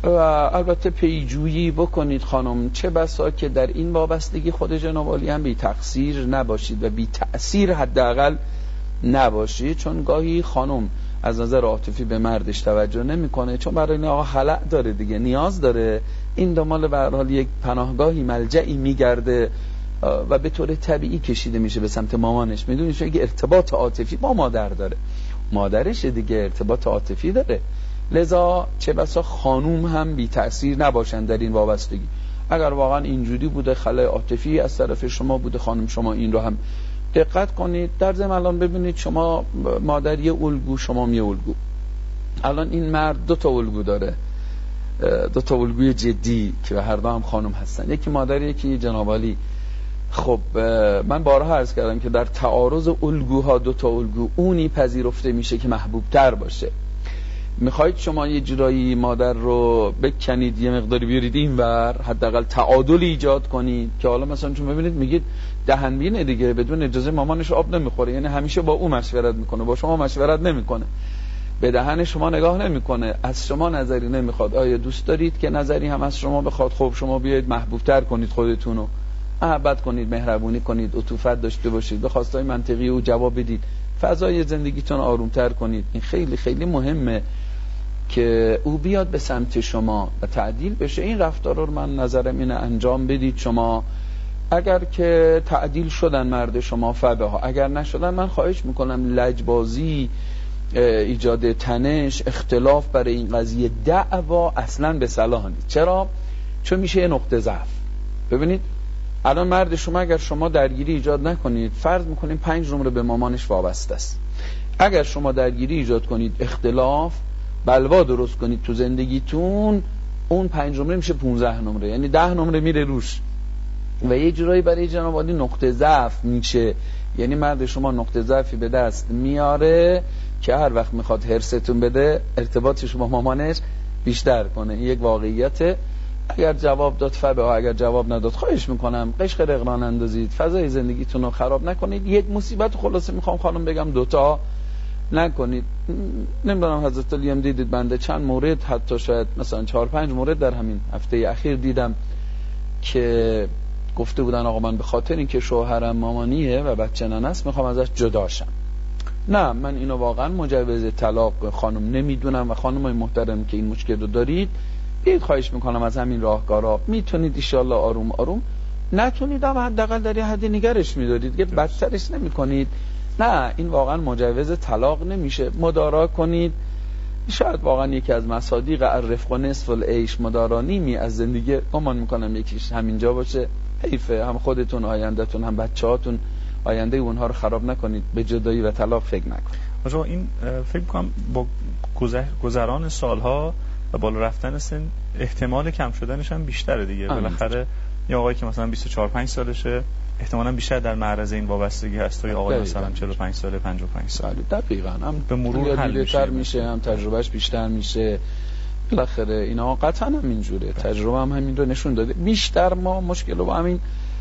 و البته پیجویی بکنید خانم، چه بسا که در این وابستگی خود جناب عالی هم بی تقصیر نباشید و بی تأثیر حداقل نباشید، چون گاهی خانم از نظر عاطفی به مردش توجه نمیکنه، چون برای این آقا خلأ داره دیگه، نیاز داره، این دنبال به هر حال یک پناهگاهی ملجئی میگرده و به طور طبیعی کشیده میشه به سمت مامانش. میدونید چون یک ارتباط عاطفی با مادر داره، مادرش دیگه ارتباط عاطفی داره، لذا چه بسا خانوم هم بی تأثیر نباشن در این وابستگی. اگر واقعا اینجوری بوده خلأ عاطفی از طرف شما بوده خانم، شما این رو هم دقت کنید. در ضمن الان ببینید شما مادر یه الگو، شما یه الگو، الان این مرد دو تا الگو داره، دو تا الگوی جدی که هر دو هم خانم هستن، یکی مادر یکی جناب عالی. خب من بارها عرض کردم که در تعارض الگوها دو تا الگو اونی پذیرفته میشه که محبوب تر باشه. میخواید شما یه جورایی مادر رو بکنید یه مقداری بیارید اینور، حداقل تعادل ایجاد کنید که حالا مثلا چون ببینید میگید دهنبینه دیگه، بدون اجازه مامانش آب نمیخوره، یعنی همیشه با او مشورت میکنه، با شما مشورت نمیکنه، به دهن شما نگاه نمیکنه، از شما نظری نمیخواد. آیا دوست دارید که نظری هم از شما بخواد؟ خب شما بیاید محبوب تر کنید خودتون رو، محبت کنید، مهربونی کنید، عطوفت داشته باشید، به خواستهای منطقی او جواب بدید، فضای زندگیتون آرومتر کنید. این خیلی خیلی مهمه که او بیاد به سمت شما و تعدیل بشه. این رفتار رو من نظرم اینه انجام بدید شما. اگر که تعدیل شدن مرد شما فبه ها، اگر نشدن من خواهش میکنم لجبازی، ایجاد تنش، اختلاف برای این قضیه، دعوا اصلا به صلاح نیست. چرا؟ چون میشه یه نقطه ضعف. ببینید الان مرد شما اگر شما درگیری ایجاد نکنید، فرض میکنیم پنج نمره به مامانش وابسته است، اگر شما درگیری ایجاد کنید، اختلاف، بلوا درست کنید تو زندگیتون، اون پنج نمره میشه پونزده نمره، یعنی ده نمره میره روش و یه جورایی برای جناب عالی نقطه ضعف میشه. یعنی مرد شما نقطه ضعفی به دست میاره که هر وقت میخواد هرستون بده، ارتباطش با مامانش بیشتر کنه. این یک واقعیته. اگر جواب داد فبه ها، اگر جواب نداد خواهش میکنم قشق رقران اندازید، فضای زندگیتون رو خراب نکنید. یک مصیبت خلاصه میخوام خانم بگم دوتا نکنید. نمیدونم حضرت علی هم دیدید، بنده چند مورد، حتی شاید مثلا چهار پنج مورد در همین هفته اخیر دیدم که گفته بودن آقا من به خاطر اینکه شوهرم مامانیه و بچه ننست میخوام ازش جداشم. نه، من اینو واقعا مجوز طلاق خانم نمیدونم و خانمای محترم که این مشکل رو دارید بیاید خواهش میکنم از همین راهکارا میتونید ان شاءالله آروم آروم، نتونید اما حداقل در یه حدی نگرش میدارید که بدترش نمیکنید. نه، این واقعا مجوز طلاق نمیشه. مدارا کنید. شاید واقعا یکی از مصادیق الرفق و نصف العیش، مدارا نیمی از زندگی، گمان میکنم یکیش همینجا باشه. حیفه، هم خودتون آیندهتون هم بچه‌هاتون آینده اونها رو خراب نکنید، به جدایی و طلاق فکر نکنید. آقا این فکر میکنم با گذران سالها و بالا رفتن سن احتمال کم شدنش هم بیشتره دیگه. بالاخره یه آقایی که مثلا بیست و چهار پنج سالشه احتمالاً بیشتر در معرض این وابستگی هست تا یه آقای مثلا چهل و پنج ساله، پنجاه و پنج ساله. دقیقاً هم به مرور حل میشه. میشه هم تجربهش بیشتر میشه. بالاخره اینا قطعاً هم اینجوره، تجربه هم همین رو نشون داده. بیشتر ما مشکل رو با همین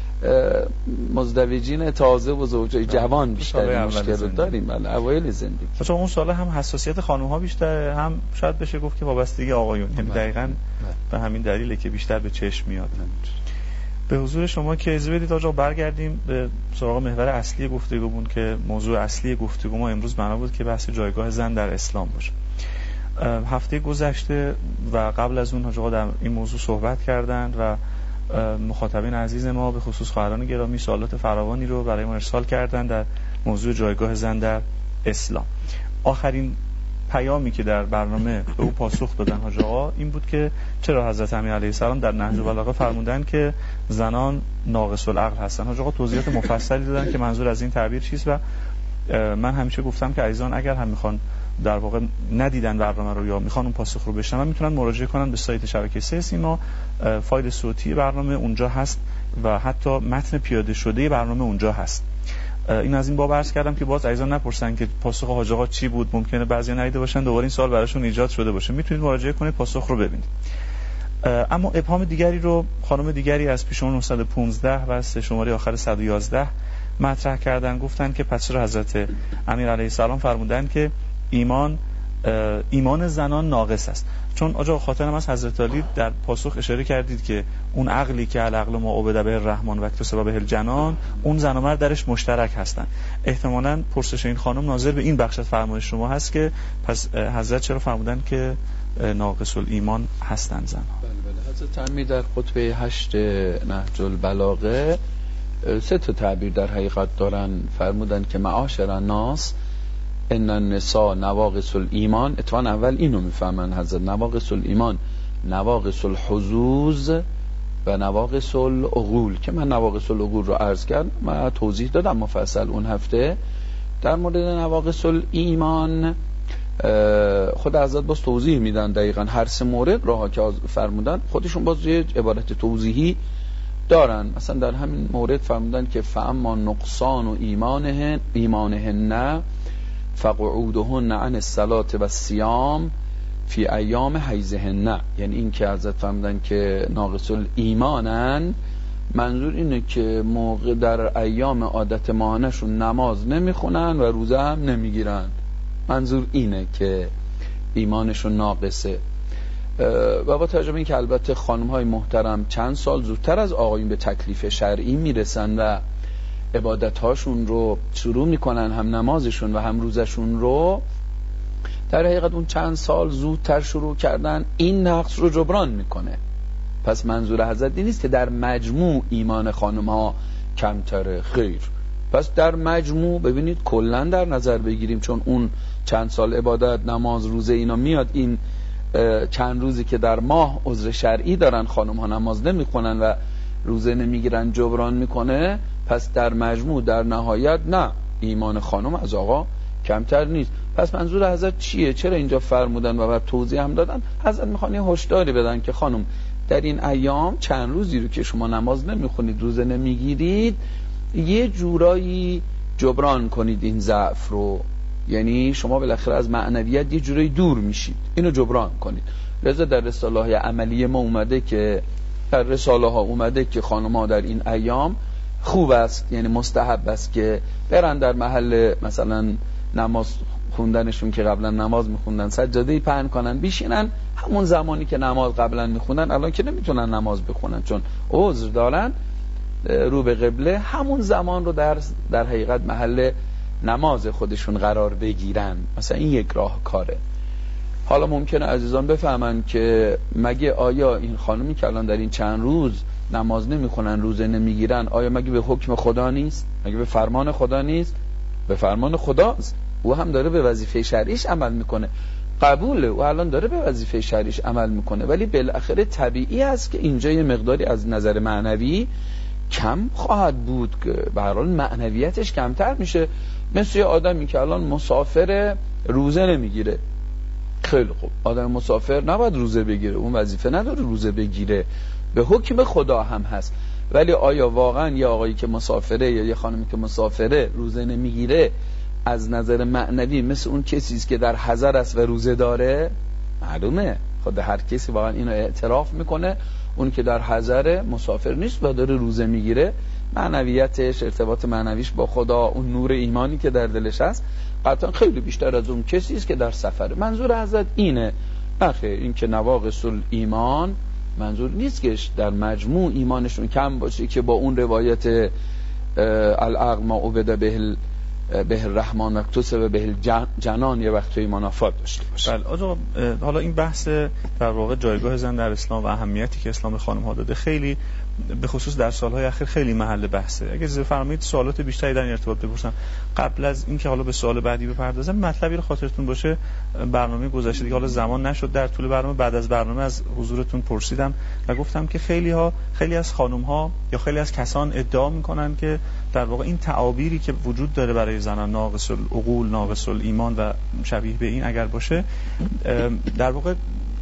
مزدوجین تازه و زوجای جوان بیشتر مشکل رو داریم. بله، اوایل زندگی. چون اون ساله هم حساسیت خانم ها بیشتره، هم شاید بشه گفت که وابستگی آقایون، یعنی دقیقاً به همین دلیله که بیشتر به چشم میاد. به حضور شما که اجازه بدید آقا برگردیم به سراغ محور اصلی گفتگومون که موضوع اصلی گفتگو ما امروز بنا بود که بحث جایگاه زن در اسلام باشه. هفته گذشته و قبل از اون آقا در این موضوع صحبت کردند و مخاطبین عزیز ما به خصوص خواهران گرامی سوالات فراوانی رو برای ما ارسال کردند در موضوع جایگاه زن در اسلام. آخرین پیامی که در برنامه به او پاسخ دادن حاج آقا این بود که چرا حضرت امیر علیه السلام در نهج البلاغه فرمودن که زنان ناقص العقل هستن. حاج آقا توضیحات مفصلی دادن که منظور از این تعبیر چیست و من همیشه گفتم که عزیزان اگر هم میخوان در واقع ندیدن برنامه رو یا میخوان اون پاسخ رو بشنون میتونن مراجعه کنن به سایت شبکه سه سیما، فایل صوتی برنامه اونجا هست و حتی متن پیاده شده برنامه اونجا هست. این از این باب عرض کردم که باز عزیزان نپرسن که پاسخ حاج آقا چی بود، ممکنه بعضیا ندیده باشن دوباره این سوال براشون ایجاد شده باشه. میتونید مراجعه کنید پاسخ رو ببینید. اما ابهام دیگری رو خانم دیگری از پیشون نهصد و پانزده و سه شماره آخر صد و یازده مطرح کردن. گفتن که پس چرا حضرت امیر علیه السلام فرمودن که ایمان ایمان زنان ناقص است. چون آجا خاطرم از حضرت علی در پاسخ اشاره کردید که اون عقلی که العقل ما عبد به الرحمن و اکتسب به الجنان، اون زن و مرد درش مشترک هستن. احتمالاً پرسش این خانم ناظر به این بخش از فرمایش شما هست که پس حضرت چرا فرمودن که ناقص الایمان هستن زنها؟ بله بله، حضرت امی در خطبه هشت نهج البلاغه سه تا تعبیر در حقیقت دارن. فرمودن که معاشر الناس ان النساء نواقص الایمان، اتفاقا اول اینو میفهمن حضرت، نواقص الایمان نواقص الحظوظ و نواقص العقول، که من نواقص العقول رو عرض کردم، من توضیح دادم مفصل اون هفته. در مورد نواقص الایمان خود حضرت باز توضیح میدن دقیقا هر سه مورد را که فرمودن، خودشون باز یه عبارت توضیحی دارن. مثلا در همین مورد فرمودن که فاما نقصان و ایمانهن ایمانهن فقعودهن عن الصلاة و الصیام فی ایام حیضهن، یعنی این که حضرت فرمودن که ناقص الایمانن، منظور اینه که موقع در ایام عادت ماهانشون نماز نمیخونن و روزه هم نمیگیرن. منظور اینه که ایمانشون ناقصه. و با توجه به این که البته خانم‌های محترم چند سال زودتر از آقایون به تکلیف شرعی میرسن و عبادت‌هاشون رو شروع میکنن، هم نمازشون و هم روزشون رو، در حقیقت اون چند سال زودتر شروع کردن این نقص رو جبران میکنه. پس منظور حضرت این نیست که در مجموع ایمان خانم‌ها کمتره، خیر. پس در مجموع ببینید کلا در نظر بگیریم، چون اون چند سال عبادت نماز روزه اینا میاد، این چند روزی که در ماه عذر شرعی دارن خانم ها نماز نمیخونن و روزه نمیگیرن جبران میکنه. پس در مجموع در نهایت نه، ایمان خانم از آقا کمتر نیست. پس منظور حضرت چیه؟ چرا اینجا فرمودن و بعد توضیح هم دادن؟ حضرت میخوان یه هشداری بدن که خانم در این ایام چند روزی رو که شما نماز نمیخونید، روزه نمیگیرید، یه جورایی جبران کنید این ضعف رو. یعنی شما بالاخره از معنویت یه جورایی دور میشید، اینو جبران کنید. لذا در رساله های عملی ما اومده که در رساله ها اومده که خانم ها در این ایام خوب است، یعنی مستحب است که برن در محل مثلا نماز خوندنشون که قبلا نماز میخوندن سجاده پهن کنن، بیشینن همون زمانی که نماز قبلا میخوندن، الان که نمیتونن نماز بخونن چون عذر دارن رو به قبله، همون زمان رو در در حقیقت محل نماز خودشون قرار بگیرن. مثلا این یک راه کاره. حالا ممکنه عزیزان بفهمن که مگه آیا این خانمی که الان در این چند روز نماز نمیخونن، روزه نمیگیرن، آیا مگه به حکم خدا نیست؟ مگه به فرمان خدا نیست؟ به فرمان خداست. او هم داره به وظیفه شرعیش عمل میکنه، قبوله، او الان داره به وظیفه شرعیش عمل میکنه، ولی بالاخره طبیعی است که اینجا یه مقداری از نظر معنوی کم خواهد بود، که به هر حال معنویتش کمتر میشه. مثل یه آدمی که الان مسافر روزه نمیگیره. خیلی خوب، آدم مسافر نباید روزه بگیره، اون وظیفه نداره روزه بگیره، به حکم خدا هم هست. ولی آیا واقعا یه آقایی که مسافره یا یه خانمی که مسافره روزه نمیگیره از نظر معنوی مثل اون کسی است که در حضر است و روزه داره؟ معلومه خود هر کسی واقعا اینو اعتراف میکنه، اون که در حضر مسافر نیست و داره روزه میگیره، معنویتش، ارتباط معنویش با خدا، اون نور ایمانی که در دلش هست قطعا خیلی بیشتر از اون کسی است که در سفره. منظور حضرت اینه. نخیر، این که نواقص الایمان منظور نیست که در مجموع ایمانشون کم باشه که با اون روایت العقل ما عبد به به الرحمن و اکتسب به الجنان یه وقت منافات داشته باشه. بله آقا، حالا این بحث در واقع جایگاه زن در اسلام و اهمیتی که اسلام خانم ها داده خیلی به خصوص در سالهای اخیر خیلی محل بحثه. اگه اجازه فرمایید سوالات بیشتری در این ارتباط بپرسم قبل از اینکه حالا به سوال بعدی بپردازم. مطلبی رو خاطرتون باشه برنامه گذشته دیگه حالا زمان نشد، در طول برنامه بعد از برنامه از حضورتون پرسیدم و گفتم که خیلی ها خیلی از خانم ها یا خیلی از کسان ادعا میکنن که در واقع این تعابیری که وجود داره برای زنان، ناقص العقول، ناقص الایمان و شبیه به این اگر باشه، در واقع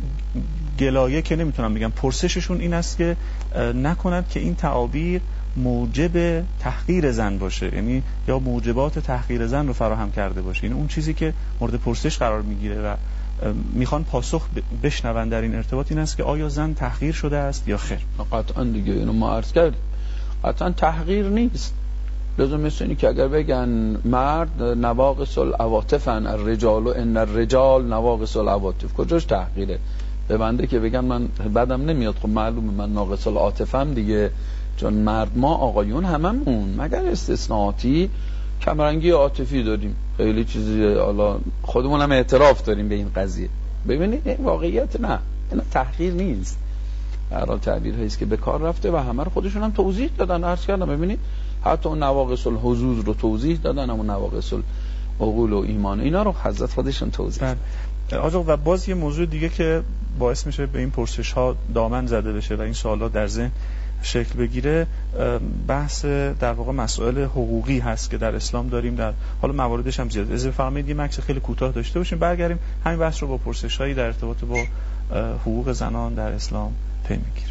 گلایه که نمیتونم بگم، پرسششون این است که نکند که این تعابیر موجب تحقیر زن باشه، یعنی یا موجبات تحقیر زن رو فراهم کرده باشه. این اون چیزی که مورد پرسش قرار میگیره و میخوان پاسخ بشنون در این ارتباط این است که آیا زن تحقیر شده است یا خیر. قطعا دیگه اینو ما عرض کردیم، قطعا تحقیر نیست. لازم مثل اینی که اگر بگن مرد نواقص العواطفن الرجال و ان الرجال نواقص العواطف، کجاش تحقیره؟ به بنده که بگن من بدم نمیاد، خب معلومه من ناقص العاطفم دیگه، چون مرد ما آقایون هممون مگر استثناءاتی کمرنگی عاطفی داریم، خیلی چیزی حالا خودمون هم اعتراف داریم به این قضیه. ببینید این واقعیت نه، این تحقیر نیست، هر حال تعبیرهایی است که به کار رفته و همه رو خودشون هم توضیح دادن. عرض کردم ببینید حتی اون نواقص الحظوظ رو توضیح دادن، اون نواقص العقول و ایمان اینا رو حضرت خودشون توضیح دادن. آقا و باز یه موضوع دیگه که باعث میشه به این پرسش ها دامن زده بشه و این سوالات در ذهن شکل بگیره، بحث در واقع مسائل حقوقی هست که در اسلام داریم، در حالا مواردش هم زیاد. اجازه فرمایید یه مکس خیلی کوتاه داشته باشیم، برگردیم همین بحث رو با پرسش‌هایی در ارتباط با حقوق زنان در اسلام پی میگیریم.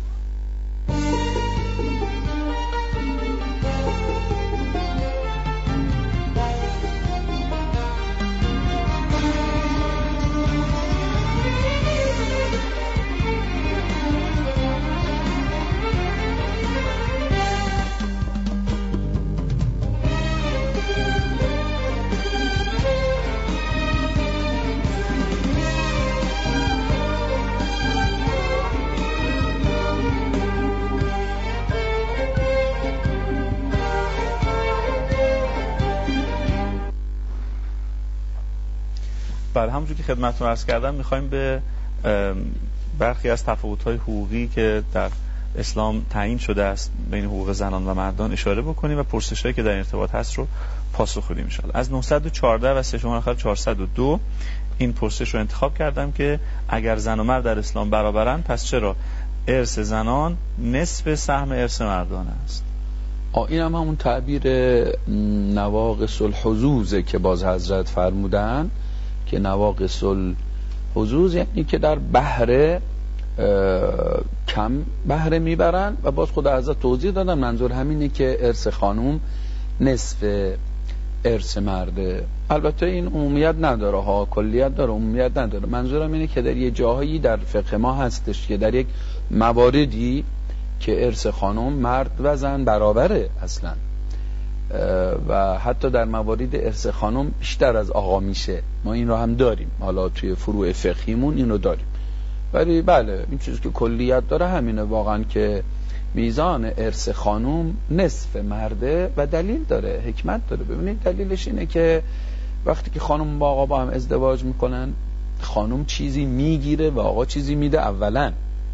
بله، همونجور که خدمتتون عرض کردم میخوایم به برخی از تفاوت‌های حقوقی که در اسلام تعیین شده است بین حقوق زنان و مردان اشاره بکنیم و پرسش‌هایی که در ارتباط هست رو پاسخ بدیم ان شاءالله. از نهصد و چهارده و سه شماره آخر چهارصد و دو این پرسش رو انتخاب کردم که اگر زن و مرد در اسلام برابرن پس چرا ارث زنان نصف سهم ارث مردان است؟ این هم همون تعبیر نواقص الحظوظه که باز حضرت فرمودن که نواقص الحظوظ یعنی که در بهره کم بهره میبرن و باز خود حضرت توضیح دادن منظور همینه که ارث خانوم نصف ارث مرده. البته این عمومیت نداره ها، کلیت داره، عمومیت نداره. منظورم اینه که در یه جاهایی در فقه ما هستش که در یک مواردی که ارث خانوم مرد و زن برابره اصلا و حتی در موارد ارث خانم بیشتر از آقا میشه، ما این رو هم داریم، حالا توی فروع فقهیمون این رو داریم. ولی بله این چیزی که کلیت داره همینه واقعا که میزان ارث خانم نصف مرده و دلیل داره، حکمت داره. ببینید دلیلش اینه که وقتی که خانم با آقا با هم ازدواج میکنن خانم چیزی میگیره و آقا چیزی میده. اولا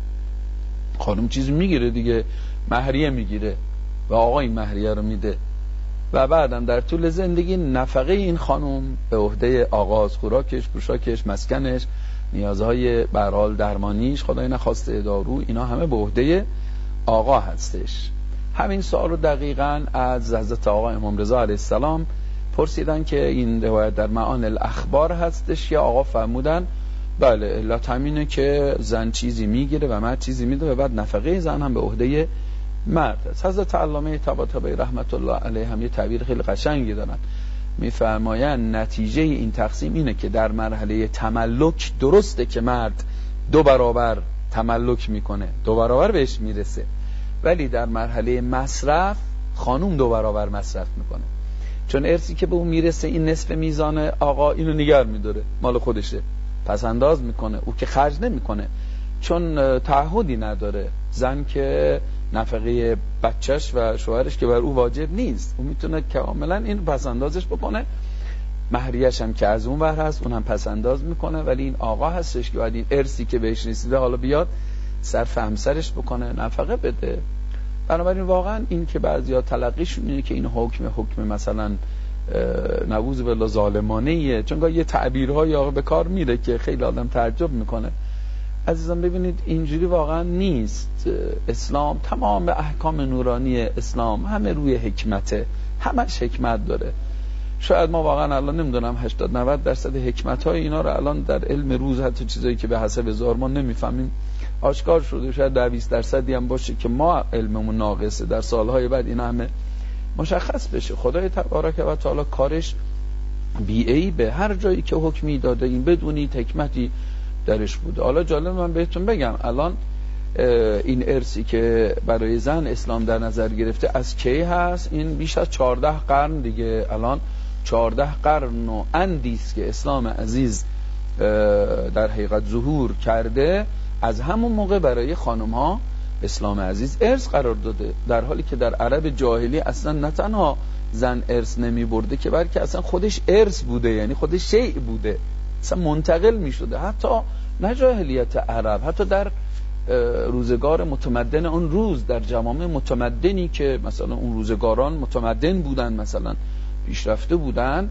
خانم چیزی میگیره دیگه، مهریه میگیره و آقا این مهریه رو میده و بعدم در طول زندگی نفقه این خانم به عهده آغاز، خوراکش، پوشاکش، مسکنش، نیازهای به هر حال درمانیش، خدای نخواسته دارو، اینا همه به عهده آقا هستش. همین سوال رو دقیقاً از حضرت آقا امام رضا علیه السلام پرسیدن که این روایت در معان الاخبار هستش یا آقا فرمودن بله علت همینه که زن چیزی میگیره و مرد چیزی میده و بعد نفقه زن هم به عهده مرد است. حضرت علامه طباطبایی رحمت الله علیه هم یه تعبیر خیلی قشنگی دارن، میفرمایند نتیجه این تقسیم اینه که در مرحله تملک درسته که مرد دو برابر تملک میکنه، دو برابر بهش میرسه، ولی در مرحله مصرف خانوم دو برابر مصرف میکنه، چون ارثی که به اون میرسه این نصف میزان آقا اینو نگار میداره مال خودشه، پس انداز میکنه، او که خرج نمیکنه چون تعهدی نداره. زن که نفقه بچهش و شوهرش که بر او واجب نیست، او میتونه کاملا این پس اندازش بکنه، مهریه‌اش هم که از اون ور هست اون هم پس انداز میکنه، ولی این آقا هستش که باید این ارثی که بهش رسیده حالا بیاد صرف همسرش بکنه، نفقه بده. بنابراین واقعا این که بعضیا تلقیشون اینه که این حکم حکم مثلا نعوذ بالله ظالمانه‌ایه، چون یه تعبیرهای آقا به کار میره که خیلی آدم تعجب میکنه. عزیزان ببینید اینجوری واقعا نیست. اسلام تمام احکام نورانی اسلام همه روی حکمته، همش حکمت داره. شاید ما واقعا الان نمیدونم هشتاد نود درصد حکمت های اینا رو الان در علم روز حتی چیزایی که به حسب زار ما نمیفهمیم آشکار شده، شاید در بیست درصدی هم باشه که ما علممون ناقصه، در سالهای بعد اینا همه مشخص بشه. خدای تبارک و تعالی کارش بی‌عیبه، به هر جایی که حکمی داده این بدونید حکمتی درش بوده. حالا جالب من بهتون بگم الان این ارثی که برای زن اسلام در نظر گرفته از کی هست؟ این بیش از چهارده قرن دیگه، الان چهارده قرن و اندیست که اسلام عزیز در حقیقت ظهور کرده. از همون موقع برای خانم ها اسلام عزیز ارث قرار داده، در حالی که در عرب جاهلی اصلا نه تنها زن ارث نمی برده که بلکه اصلا خودش ارث بوده، یعنی خودش شیء بوده، اصلا منتقل می شده. حتی نه جاهلیت عرب، حتی در روزگار متمدن اون روز، در جوامع متمدنی که مثلا اون روزگاران متمدن بودن، مثلا پیشرفته بودن،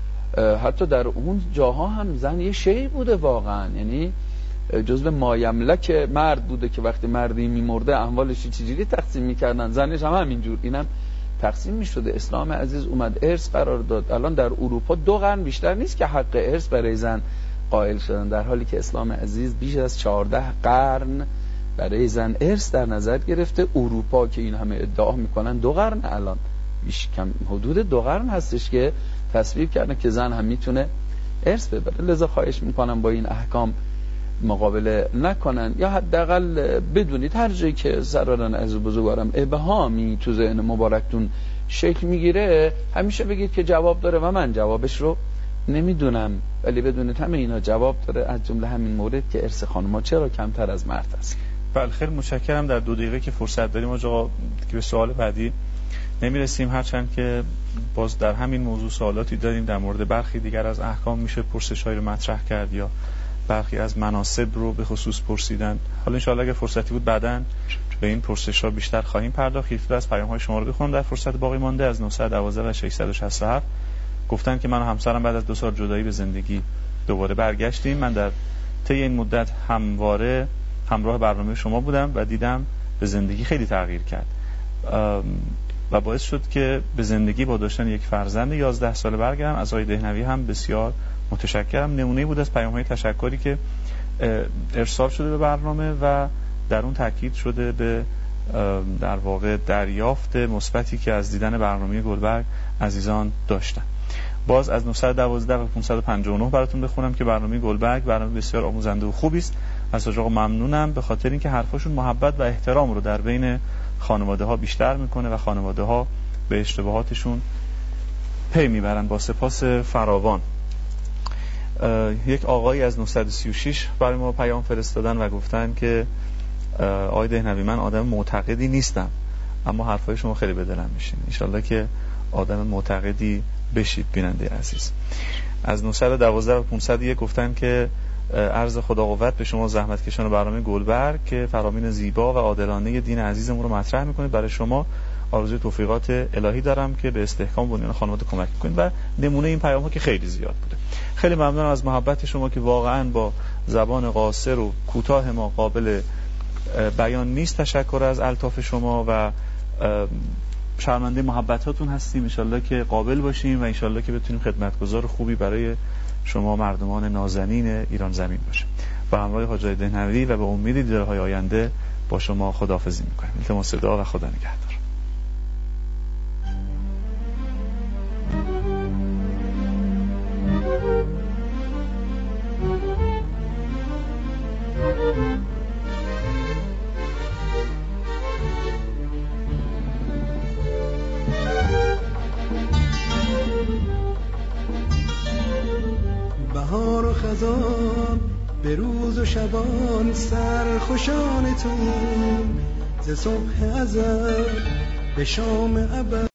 حتی در اون جاها هم زن یه شیء بوده واقعا، یعنی جزو مایملک مرد بوده که وقتی مردی میمرده اموالش چجوری تقسیم میکردن، زنش هم همینجور، اینم تقسیم میشده. اسلام عزیز اومد ارث قرار داد. الان در اروپا دو قرن بیشتر نیست که حق ارث برای زن قائل شدن، در حالی که اسلام عزیز بیش از چهارده قرن برای زن ارث در نظر گرفته. اروپا که این همه ادعا میکنن دو قرن، الان بیش کم حدود دو قرن هستش که تصویب کردن که زن هم میتونه ارث ببره. لذا خواهش میکنم با این احکام مقابله نکنن، یا حداقل بدونید هر جایی که سراران از بزرگوارم ابهامی تو ذهن مبارکتون شکل میگیره همیشه بگید که جواب داره و من جوابش رو نمیدونم، ولی بدونید همه اینا جواب داره، از جمله همین مورد که ارث خانم‌ها چرا کمتر از مرد است. بله خیلی متشکرم. در دو دقیقه که فرصت داریم آقا که به سوال بعدی نمیرسیم، هرچند که باز در همین موضوع سوالاتی داریم. در مورد برخی دیگر از احکام میشه پرسش‌هایی رو مطرح کرد یا برخی از مناسب رو به خصوص پرسیدن. حالا ان شاءالله اگه فرصتی بود بعداً به این پرسش‌ها بیشتر خواهیم پرداخت. خیلی از پیام‌های شما رو بخونم در فرصت باقی مانده. از نهصد و دوازده و ششصد و شصت و هفت گفتن که من و همسرم بعد از دو سال جدایی به زندگی دوباره برگشتیم. من در طی این مدت همواره همراه برنامه شما بودم و دیدم به زندگی خیلی تغییر کرد و باعث شد که به زندگی با داشتن یک فرزند یازده ساله برگردم. از آقای دهنوی هم بسیار متشکرم. نمونه‌ای بود از پیام‌های تشکری که ارسال شده به برنامه و در اون تاکید شده به در واقع دریافت مثبتی که از دیدن برنامه گلبرگ عزیزان داشتن. باز از نهصد و دوازده و پانصد و پنجاه و نه براتون بخونم که برنامه گلبرگ برنامه بسیار آموزنده و خوبی است. از آقا ممنونم به خاطر اینکه حرفاشون محبت و احترام رو در بین خانواده‌ها بیشتر میکنه و خانواده‌ها به اشتباهاتشون پی میبرن. با سپاس فراوان. یک آقایی از نهصد و سی و شش برای ما پیام فرستادن و گفتن که آقای دهنوی من آدم معتقدی نیستم اما حرفای شما خیلی به دلم میشین. ان شاءالله که آدم معتقدی بشید بیننده عزیز. از نهصد و دوازده و پانصد و یک گفتن که عرض خدا قوت به شما زحمتکشان برنامه گلبرگ که فرامین زیبا و عادلانه دین عزیزمون رو مطرح میکنید. برای شما آرزوی توفیقات الهی دارم که به استحکام بنیان خانواده کمک کنید و نمونه این پیام ها که خیلی زیاد بوده. خیلی ممنونم از محبت شما که واقعا با زبان قاصر و کوتاه ما قابل بیان نیست. تشکر از الطاف شما و شرمنده محبتاتون هستیم. ان شاءالله که قابل باشیم و ان شاءالله که بتونیم خدمتگزار خوبی برای شما مردمان نازنین ایران زمین باشیم. با همراه حاج دهنوی و به امید دیدارهای آینده با شما خداحافظی می‌کنیم. التماس دعا و خدا نگهدار. بهار و خزان به روز و شبان سرخوشانتون ز صبح ازل به شام ابد